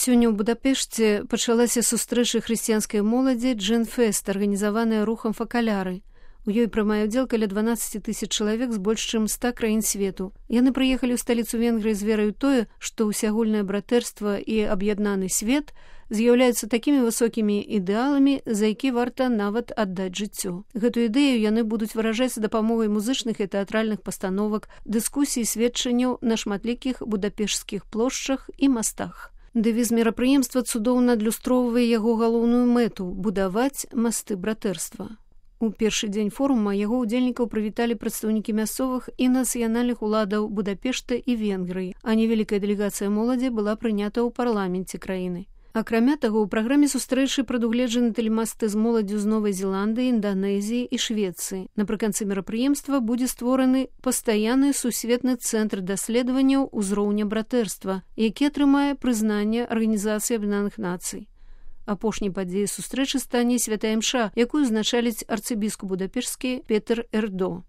Сёння ў Будапешце пачалася сустрэча хрысціянскай моладзі «Джен-фест», арганізаваная рухам «Факаляры». У ёй прымае ўдзел каля 12 000 чалавек з больш чым 100 краін свету. Яны прыехалі ў сталіцу Венгрыі з вераю тое, што ўсягульнае братэрства і аб'яднаны свет з'яўляюцца такімі высокімі ідэаламі, за які варта нават аддаць жыццё. Гэтую ідэю яны будуць выражаць з дапамогай музычных і тэатральных пастановак, дыскусій, сведчанняў на шматлікіх будапешскіх плошчах і мастах. Дэвіз мерапрыемства цудоўна адлюстроўвае яго галоўную мэту – будаваць масты братэрства. У першы дзень форума яго ўдзельнікаў прывіталі прадстаўнікі мясцовых і нацыянальных уладаў Будапешта і Венгрыі, а невялікая дэлегацыя моладзі была прынята ў парламенце краіны. Акрамя таго, у праграме сустрэчы прадугледжаны тэлемасты з моладдзю з Новай Зеландыі, Інданезіі і Швецыі. Напрыканцы мерапрыемства будзе створаны пастаянны сусветны цэнтр даследаванняў узроўня братэрства, які атрымае прызнанне Арганізацыі Аб'яднаных Нацый. Апошняй падзеяй сустрэчы стане святая імша, якую узначаліць арцыбіскуп будапешскі Петер Эрдо.